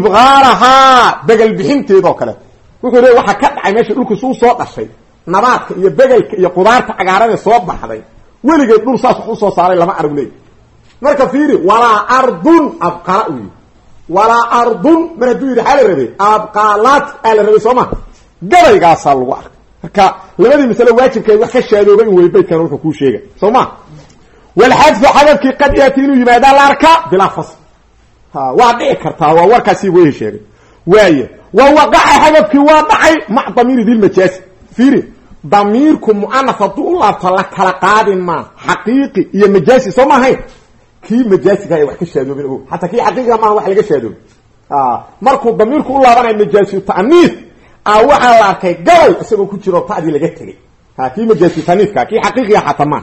ابغارها بدل بخنتيدو كله wuxuu waxa ka dhacay meesha dhulku soo soo dhashay nabaadka iyo begelka iyo qudaarta cagaaran soo baxday weligeed dhul saas u soo saaray lama aragnay marka fiiri wala ardun abqala wala ardun maradu yiri xal rabi abqalat al rabi soma gabaygaas lagu arko marka labadii misal waajibkeed wax ka shaadooba in way baykan wuxuu ku sheegay soma wal hadf hadafki qad yatinu yimaada la arka bila fas ha waa dhici karta waa warkaasi way sheegay waaye wa waqa'a hadafki waa dhacay ma damir dil majaas fiiri damirku muannafatu allah tala kala qaadin ma haqiiqi iyo majaasi soma hay kii majaasiga ay wax ka shaadooben oo hatta kii xaqiiqiga ma wax laga shaadoob ah markuu damirku u laabanay majaasi ta'niis ah waxa la arkay gal isagoo ku jiro taadi laga tagay ha kii majaasi ta'niiska kii xaqiiqiga hatta ma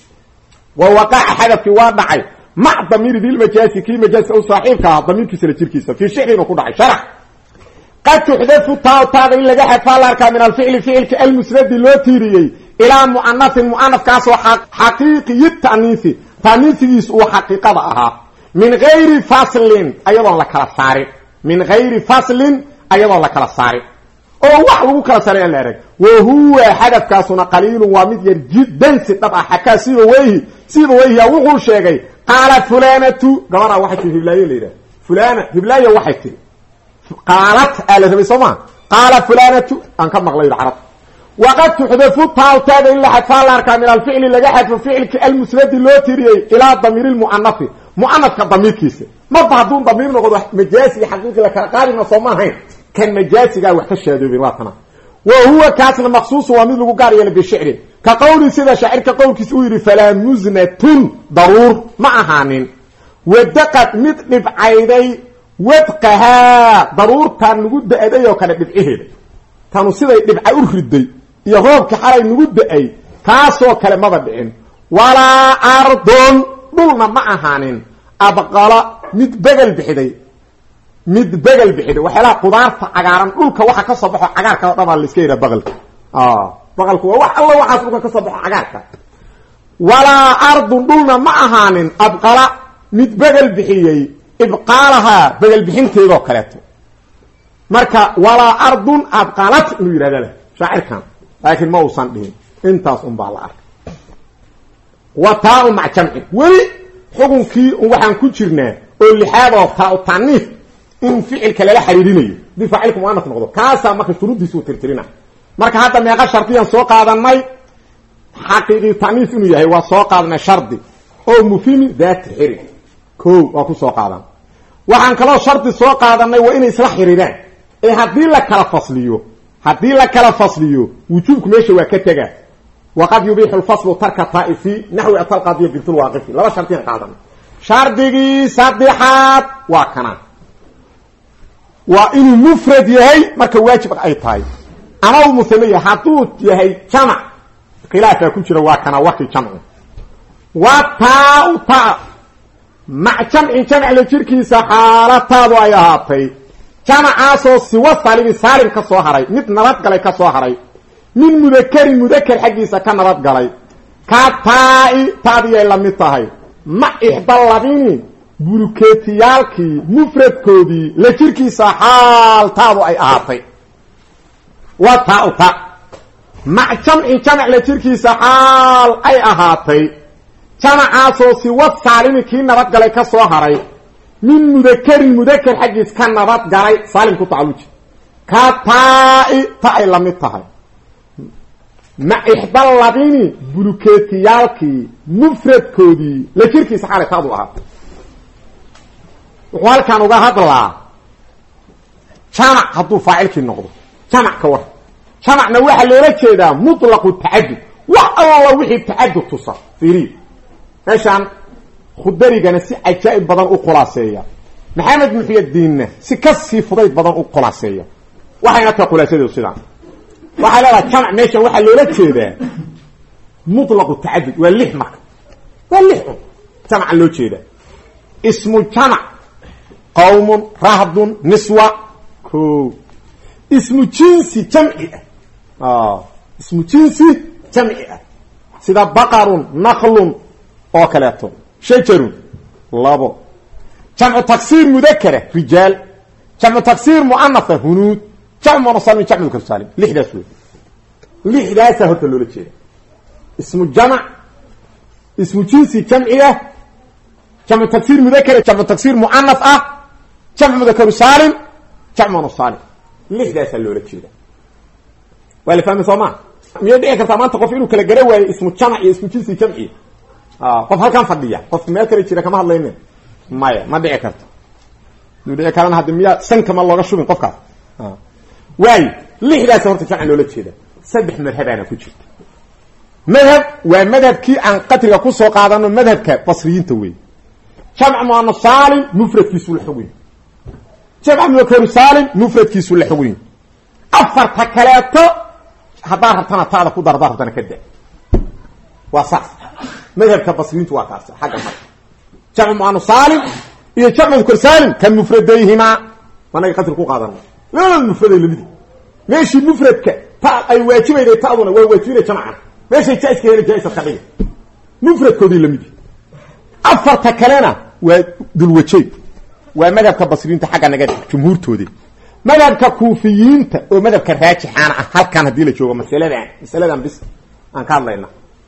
wa waqa'a hadafi waa dhacay ma damir dil majaasi kii majaasi oo saaxiibka damirkiisa la jirkiisa fi shay'in ku dhacay sharax qad tuhdathu ta'ta in laga xafa la arka min al-fi'l fi'lka al-musnad loo tiiriyay ila mu'annath mu'annath kaas oo xaqiiqi ta'niisi تانيثيس وحقيقة أها من غير فصل أيضا لك الصاري من غير فصل أيضا لك الصاري أو وحلو كلا صاري اللارك وهو حدث كاسونا قليل ومدير جدا ستبقى حكا سيبا ويه سيبا ويه وغل شيئا قالت فلانة قمرها واحد في هبلاية ليلة فلانة هبلاية واحد في قالت آلة بسوما قالت فلانة أنكب مغليل عرب وقد تحذف التاء إلا حذفها الأركان من الفعل اللي حذف فعل المسند اللوتري إلى ضمير المؤنث مؤنث كضمير كيس ما بعضون ضمير نقول مجازي حقيقي لك قال ما صومها كان مجازي قال وحش هذا بواطنا وهو كاسل مخصوص ومثل قاري بالشعر كقول سيده شاعر كقول كسوير فلا مزنة ضرور معهان ودقت مثل بعيدي ودقها ضرور كان نقول ادي وكان بدعيه كانوا سيده دبعه urriday iyo roobka xalay nagu daay kaasoo kale ma badin wala ardun dhulna ma ahaanin abqala mid begal bixiday mid begal bixiday waxa qudaarta cagaaran dhulka waxa ka soo baxo cagaarka dhaba la iska yiraahdo bagalka ah bagalku waa wax alla waxa dhulka ka soo baxo cagaarka wala ardun dhulna ma ahaanin abqala mid begal bixiyay ibqalaha begal bixinteedo kaleeto marka wala ardun abqalat inuu yiraahdo shaacirkan laakiin ma uusan dhihin intaas un baa la arkay wa taa'u ma'a jam'i wali xukunkii waxaan ku jirnaa oo lixaad oo taa'u ta'niif in ficilka la xiriirinayo bi faa'ilku mu'annas noqdo kaasa marka shuruudiisu tirtirina marka hadda meeqa shartiyan soo qaadanay xaqiiqi ta'niif inuu yahay waa soo qaadanay shardi oo mufhimi daat xiri ko waa ku soo qaadan waxaan kala sharti soo qaadanay waa inay isla xiriiraan ee hadii la kala fasliyo hadii la kala fasliyo wujubku meesha waa ka taga waqad yubihu al-fasl tarka ta'ifi nahwi at-qadiyya bil waqif laba shartiyan qaadan shardigi sadexaad waa kana waa inuu mufrad yahay marka waajib ay tahay ama uu musanniya haduu yahay jama' khilaafa ku jira waa kana waqti jama' wa ta'u ta ma jam'in jama' la jirkiisa xaalataadu ay ahaatay jama'aasoo siwa salim salim ka soo haray mid nabad galay ka soo haray min mudakkari mudakkar xaqiisa ka nabad galay ka ta'i taadiye la mid tahay ma ihdalladini buruketiyalki mufradkoodi la jirkiisa xaal taadu ay ahaatay wa ta'u ta ma jam'in jama' la jirkiisa xaal ay ahaatay jama'aasoo siwa salim ki nabad galay ka soo haray من مذكر مذكر حقيس كان نبات قالي سالم كتعلوج كتائي تائي لمتها ما إحدى اللذيني بلوكيتيالكي مفرد كودي لكيركي سحالي تابوها وقال كانوا قال هذا الله شامع حطوا فاعلكي النقض شامع كوه شامع نوحي اللي رجي ده مطلق التعدد والله وحي التعدد تصف فيري عشان خدريغنا سي عجائب بدن او خلاصيا محمد محي الدين سي كسي فضيد بدن او خلاصيا waxayna ta khulaasada sidaan waxa la jamc meesha waxa loola jeedaa mutlaq ta'addud waa lix marka waa lix jamc loo jeedaa ismu jamc qawm rahd niswa ko ismu jinsi jamci ah ismu jinsi jamci ah sida baqarun naqlun oo kaleeto shajarun labo jamcu taksir mudakkara rijal jamcu taksir muannath hunud jamcu musalim jamcu kasalim lixdaas wey lixdaas horta loola jeeda ismu jamc ismu jinsi jamciya jamcu taksir mudakkara jamcu taksir muannath ah jamcu mudhakkar salim jamcu musalim lixdaas loola jeeda wala fahmi soma miya dhici karta maanta qof inuu kala gara waayo ismu jamc iyo ismu jinsi jamci ah qof halkan fadhiya qof meel kale jira kama hadlaynin maya ma dhici karto dhici karana hadii miya san kama looga shubin qofkaas ah way lixdaas horta jamc loola jeeda saddex madhabana ku jirta madhab waa madhabkii aan qatriga ku soo qaadano madhabka basriyiinta weey jamc muannas salim mufradkiisu la xugin jamc mudhakkar salim mufradkiisu la xugin afarta kaleeto hadaa rabtana taada ku dardartana ka daa waa sax madhabka basriyiintu waa kaas xagga marka jamc muannas salim iyo jamc mudhakkar salim kan mufradayhima wanaga qatri ku qaadano labada mufraday lamid meeshi mufradka ta ay waajibayday taaduna way waajibay jamcan meesha jaiska heli jaisa ka dhigay mufradkoodii lamid afarta kalena waa dul wajay waa madhabka basriinta xagga naga jumhuurtoodii madhabka kuufiyiinta oo madhabka raajixana ah halkan hadii la joogo mas'aladan mas'aladan bis aan ka hadlayna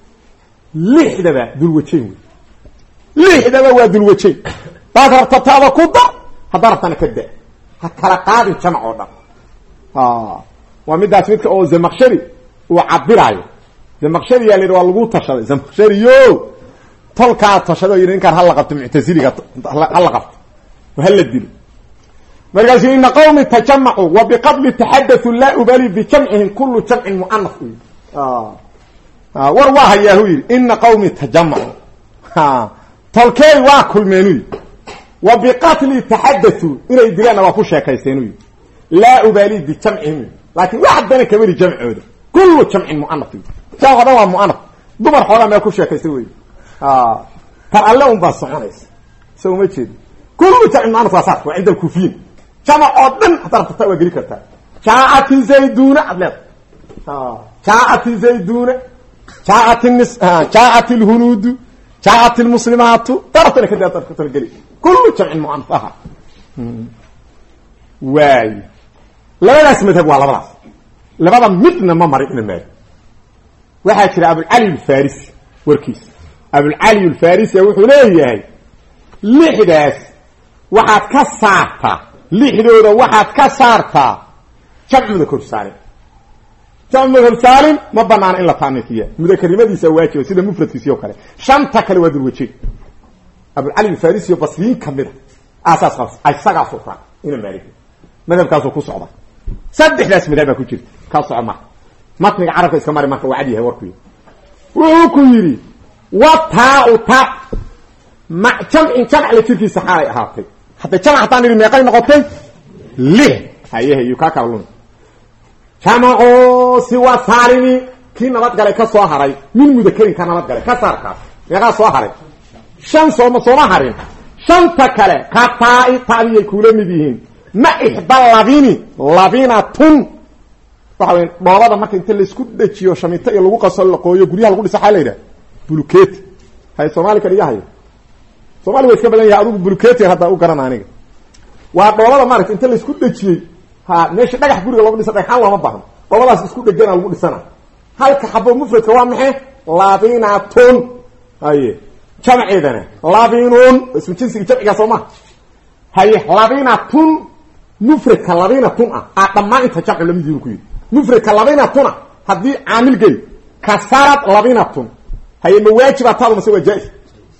lixdaba dul wajay lixdaba waa dul wajay baad rabta taada ku dar hadaa rabtana ka daa ha kala qaadin jamc oo dhan ah waa midaas midka oo zamaqshari oo cabiraayo zamaqshari yaa leeyahay waa lagu tashaday zamaqshari yo tolka tashado yiri inkaan hal qabto mu'taziliga hal qabto وهل الدين مركز إن قوم تجمعوا وبقبل تحدث لا أبالي بجمعهم كل جمع مؤنث آه آه ورواها يهوي إن قوم تجمعوا ها تلكي واكل منوي وبقتل تحدثوا إلى إدرانا وفوشها كيسينوي لا أبالي بجمعهم لكن واحد بنا كبير جمع هذا كل جمع مؤنث جاء هذا مؤنث دمر حولا ما يكوشها كيسينوي آه فعلهم بس عنيس سووا ما تشيد كل جمع مؤنث صح وعند الكوفيين جمع أردن حتى تتوى قريب كرتا جاءت زيدون أبلغ آه جاءت زيدون جاءت النس آه جاءت الهنود جاءت المسلمات طرف لك ده طرف القريب كل جمع مؤنث أها واي لا لا اسمه ولا راس لبعض مثلنا ما مريت من المال واحد شري أبو العلي الفارسي وركيس أبو العلي الفارسي وحوليه هاي لحداث waxaad ka saartaa lixdooda waxaad ka saartaa jamc mudhakkar saalim jamc mudhakkar saalim ma banaan in la taaniifiyo mudhakkarimadiisa waajiba sida mufradkiisa oo kale shanta kale waa dul wajin Abu Ali al-Farisi basriin kamida asaas qaas isaga soo faa ina maalik madhabkaas ku socda saddexdaas madhab ku jirta ka socma matniga carabka iska mari marka wacdi yahay warku wuxuu ku yiri wa ta'u ta ma jamc jamc la jirkiisa xaalay ahaatay حتى جمع حتى نري ميقاي نقطي ليه هايه يكاكا لون جمعوا سوى سالمي كي نبات قالي كسو هراي من مذكرين كان نبات قالي كسار كاس يقا سو هراي شمس وما سوما هرين شمس كالي كتائي تاري يكولي مديهين ما إحدى اللبيني لبينة تن طبعا بابا ما كنت اللي سكود ديشيو شميتا يلوغو قصال لقويو قريها لقود سحالي ده بلوكيت هاي سومالي كالي هاي Soomaali way iska badan yahay adigu bulkeeti hada u garan aniga waa dhoolada maaragtay inta la isku dhajiyay ha meesha dhagax guriga lagu dhisay dhagax lama baahan dhooladaas isku dhagana lagu dhisana halka xabo mufradka waa maxay labinatun haye jamceedana labinun ismu jinsiga jamciga Sooma haye labinatun mufradka labinatun ah dhammaan inta jamci la midiin ku yiri mufradka labinatun hadii aamil gay kasarat labinatun haye ma waajibataa ma soo jaayis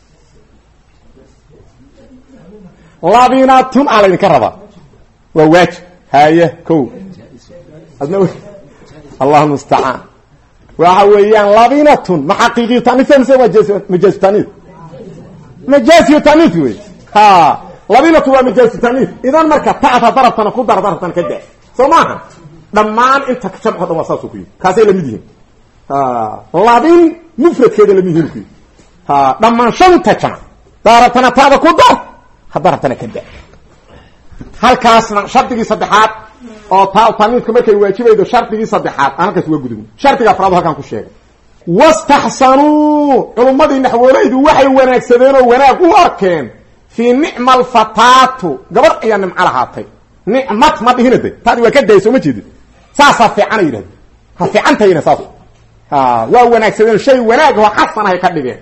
لابيناتون على الكربة وواجه هايه كو أدنى الله المستعان وحويان لابيناتون ما حقيقي تانيث مسوى مجاز تانيث مجاز تانيث وي ها لابيناتون ومجاز تانيث إذا مركب تعطى ضربتنا كو ضربتنا كده سماها dhamaan inta jamcu dhan wasaas ku yiri kaasay la mid yihiin ha labin mufradkeeda la mid yihiin ha dhamaan shanta jamc daaratana taada ku dar hadartana kada halkaasna shardigii saddexaad oo taa tamiidka markay waajibaydo shardigii saddexaad aan halkaas uga gudubno shardiga afraad halkaan ku sheegay wastahsanu culummadii naxwoolaydu waxay wanaagsadeen oo wanaag u arkeen fi ni'mal fatatu gabar ayaa nimca lahaatay ni'mat ma dhihinade taadi waa ka dayso ma jeedid saasa fiican yiraahdo ha fiicantayna saas ha waa wanaagsadeen shay wanaag oo xasan ay ka dhigeen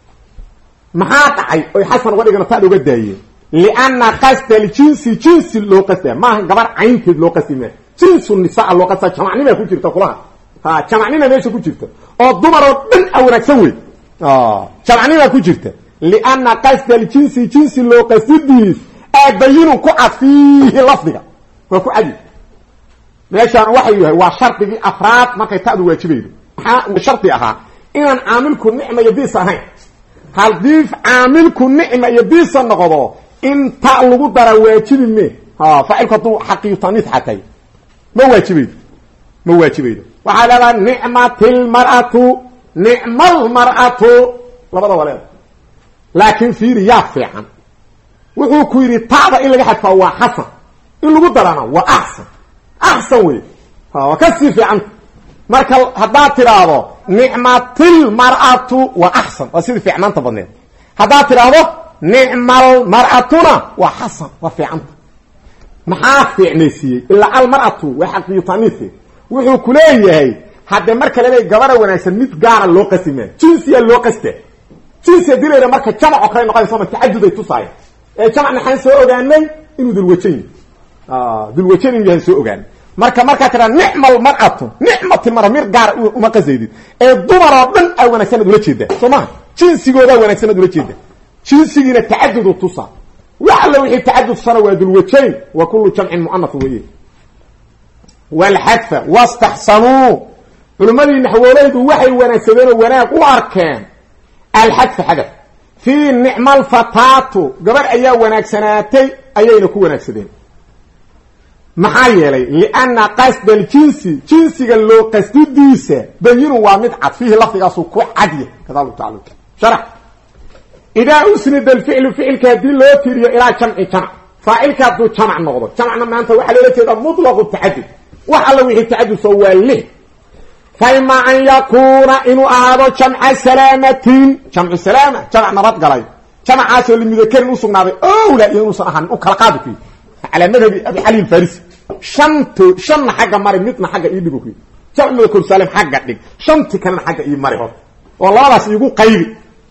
maxaa dhacay oo xasan uga dhigana taadi uga daayeen lianna qasd al-jinsi jinsi loo qasdaa ma gabar caynteed loo qasdima jinsu nisaa loo qasdaa jamacnima ku jirta kulaha ha jamacnima meesha ku jirta oo dumar oo dhan wanaagsan weey ah jamacnima ku jirta lianna qasd al-jinsi jinsi loo qasdiis abayinu ku afihi lafdiga waa ku cadi meeshaan waxa yahay waa shartigi afraad markay taadu waajibaydo waxa sharti ahaa inaan aamilku nicma yadiis ahayn hal diif aamilku nicma yadiis noqdo inta lagu dara waajibi me ha fa'ilku haqiiqatan hatay ma waajibaydo ma waajibaydo waxa la ni'matil mar'atu ni'mal mar'atu labada walaal laakiin fiir yaa fiican wuxuu ku yiri taada in laga xadfa waa hasan in lagu darana waa ahsan ahsan way ha wa kasi fiican marka hadaa tiraado ni'matil mar'atu wa ahsan waa sidii fiicnaanta badneed hadaa tiraado ni'mal mar'atuna wa hasan wa fiican maxaa fiicnaysiiyay illa al mar'atu wa haqiiqaniisi wuxuu ku leeyahay hadda marka la leeyahay gabar wanaagsan mid gaar loo qasime jinsiga loo qaste jinsiga dileeda marka jamac kale noqonayso ma taadud ay tusaay ee jamacna xan soo ogaanay inuu dul wajayn ah dul wajayn yahay soo ogaan marka marka tira ni'mal mar'atu ni'matil mar'a mir gaar uma qaseedid ee dumar oo dhan ay wanaagsan ula jeeda soma jinsigooda wanaagsan ula jeeda jinsigiina taadud tusaa wala wixii taadud sana waa dul wajayn wa kullu jam'in mu'annath weeye wal hadfa wastahsanu culummadii naxwoolaydu waxay wanaagsadeen oo wanaag u arkeen al hadfa hadaf fi ni'mal fatatu gabar ayaa wanaagsanaatay ayayna ku wanaagsadeen maxaa yeelay lianna qasd al-jinsi jinsiga loo qasdidiisa bayinu waa mid cad fihi lafdigaas ku cadiy kadalku ta'ala sharax ida usnida al-fi'lu fi'lka hadii loo tiriyo ila jamci jamc fa'ilka du jamc noqdo jamcna maanta waxa loo jeedaa mutlaq at-ta'addud waxa la wixii ta'addud soo waalih فإما أن يكون إنه هذا جمع سلامة جمع سلامة جمع نبات قلي جمع عاسل المذكر نصنا به أو لا ينصنا عن أكل فيه على مذهب أبي علي الفارسي شنت شن حاجة مري متنا حاجة يدقوا فيه جمع مذكر سالم حاجة دق شنت كان حاجة يمري هذا والله بس يقول قيري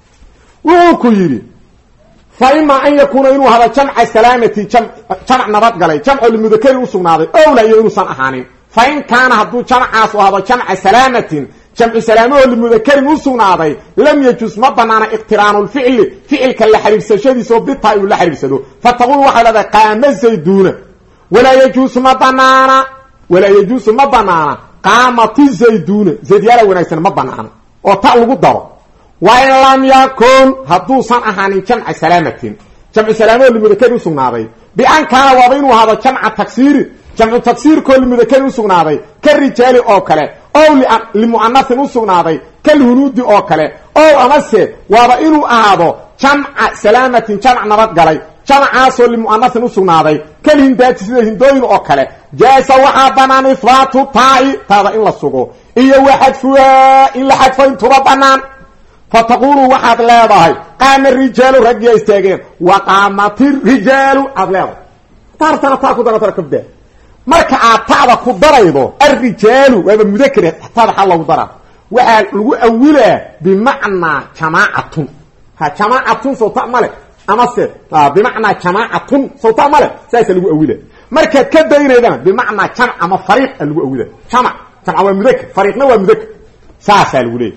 وكيري فإما أن يكون إنه هذا جمع سلامة جمع جمع نبات قلي جمع المذكر نصنا به أو لا ينصنا عنه فإن كان هذا جمع وهذا جمع سلامة جمع سلامه للمذكر نصناضي لم يجوز ما بنانا اقتران الفعل فعل كلا حرف سشدي سو بتاي ولا حرف سدو فتقول واحد هذا قام زيدون ولا يجوز ما بنانا ولا يجوز ما بنانا قامت زيدون زيد يلا ونايسن ما بنانا او تا لو دaro وإن لم يكن هذو صن اهان جمع سلامة جمع سلامه للمذكر نصناضي بأن كان وبين هذا جمع تكسير جمع تكسير كل مذكر وسغناday كالرجال او كله او لمؤنث وسغناday كالهنود او كله او امسه وابا انو اهادو جمع سلامه جمع نبات غلي جمع اسو لمؤنث وسغناday كالهندات سيده هندوين او كله جاء وحا بنان اثبات تاي تابا ان لا سوغو iyo waxad fuwa in la xadfo intu banaan فتقول واحد لا باهي قام الرجال رجع استاغين وقامت الرجال اغلب ترى تاكو دنا كبده marka aad taada ku daraydo ar-rijaalu waa mudakir taada xal lagu dara waxa lagu awilaa bimaana jamaa'atun ha jamaa'atun soo taamale ama se bimaana jamaa'atun soo taamale saas lagu awilaa marka ka dayreedana bimaana jam' ama fariiq lagu awilaa jama' jam' waa mudakir fariiqna waa mudakir saas lagu leeyahay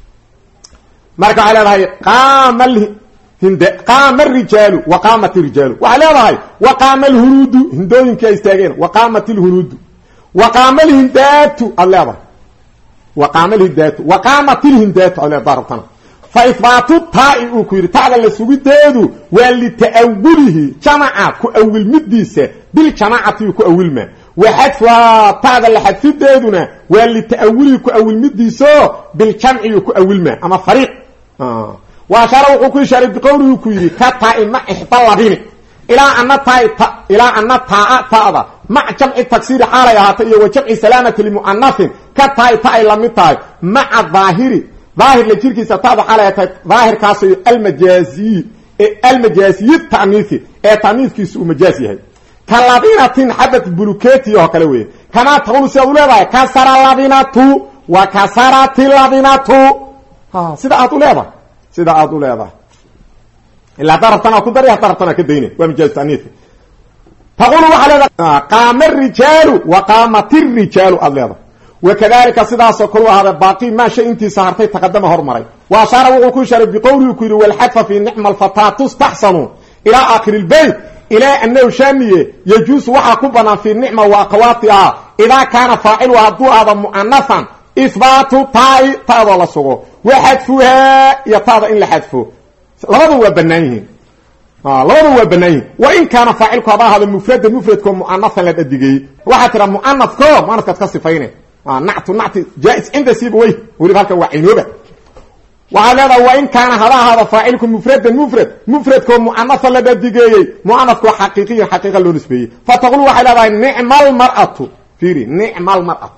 marka ala hay qaamal هند قام الرجال وقامت الرجال وعلى هاي وقام الهنود هندوين كايستاغين وقامت الهنود وقام الهندات الله وقام الهندات وقامت الهندات على ضربتنا فاثبات التاء وكير تعالى لسويدو واللي تاوله جماعه كاول مديسه بالجماعه كاول ما وحذفها تعد لحذفيدنا ولتأويل كأول مديسو بالجمع كأول ما اما فريق اه واشاره كو اشاره بقوله كيري كتا ما احطلبين الى ان تاء الى ان تاء تاء مع جمع التكسير حالها هاتي وجمع سلامه للمؤنث كتا تاء لمتاي مع الظاهر ظاهر لجيركيسا تاء حالها ظاهر كاسي المجازي المجازي التعنيثي التعنيث مجازي هي كالذين حدث بلوكيتي او كلا وي كما تقول سيدو لهاي كسر الذين وكسرت الذين ها سيده ادو لهاي سيده ادو لهاي الا ضربتنا كدري ضربتنا كدينه ومجاز تعنيث تقول وحلا قام الرجال وقامت الرجال الله وكذلك سيده سكروا هذا باقي ما شيء انت سهرتي تقدم هرمري واشار وكو شرب بقوله كل والحذف في نعم الفتاه تستحسن الى اخر البيت الى انه شاميه يجوز وحا كبنا في النعمه واقواتها اذا كان فاعلها ضو هذا مؤنثا اثبات تاء تاء ولا سوق وحذفها يطاع ان لحذفه لبدو وبنايين اه لبدو وبنايين وان كان فاعلك هذا المفرد المفرد كم مؤنثا لا ددغي waxa tira muannaf ko muannaf ka sifayne ah na'tu na'ti jaiz inda sibway wali halka waa inooba وعلى وإن كان هذا هذا فاعلكم مفرد مفرد مفردكم مؤنث لا ددغي مؤنث حقيقي حقيقه لو نسبيه فتقول وحلا نعم المرأة فيري نعم المرأة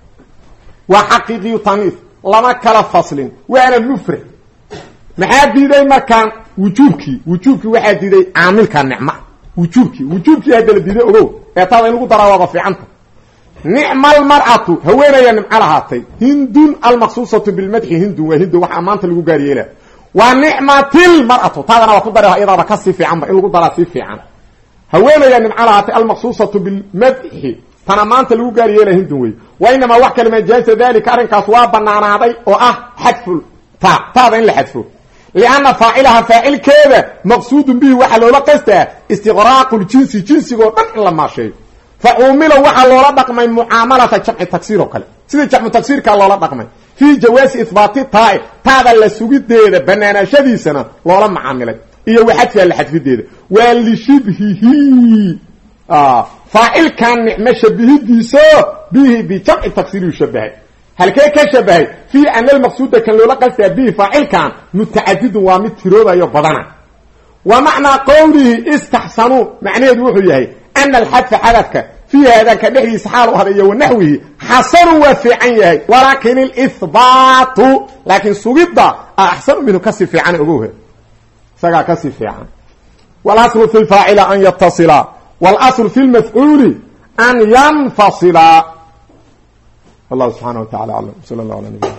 وحقيقي تانيث لما كلا فصل وانا مفرد محادي دي مكان وجوبكي وجوبكي وحادي دي عامل كان نعمه وجوبكي وجوبكي هذا اللي دي اوغو ايتا انو دراوا فيعنت نعم المرأة هوينا نعم على هاتي هندون المخصوصة بالمدح هندو وهندو وحا مانتا لغو غارييلا ونعمة المرأة تاغنا وكو دارها ايضا بكسي في عم لغو دارها في عم هوينا نعم على هاتي المخصوصة بالمدح تانا مانتا لغو غارييلا هندو وي وإنما وحكا لما جايز ذلك أرنكا سوابا نعنادي وأه حذف تاء تاء إن لحذفه لأن فاعلها فاعل كذا مقصود به وحلو لقسته استغراق الجنس جنسي وطن لما شيء فأمله وحلو لدقمي معاملة جمع التكسير وكله سيدة جمع التكسير كالله لدقمي في جواز إثبات تاء تاء اللي سويت ده بنانا شدي سنة لولا معاملة إيه واحد فيها اللي حذف ده واللي شبهه آه فاعل كان مشبه ديسو به بجمع التكسير يشبهه هل كي كشبهه في أن المقصود كان لولا قلت به فاعل كان متعدد ومتروضة يبضنا ومعنى قوله استحسنوا معنى يدوحيه أن الحذف حدثك في هذا كده يسحار وهذا ونحوه حصر وفعيه ولكن الإثبات لكن سويدا أحسن منه كسر في عن أبوه سقى كسر في عن والأصل في الفاعل أن يتصل والأصل في المفعول أن ينفصل الله سبحانه وتعالى علم صلى الله عليه وسلم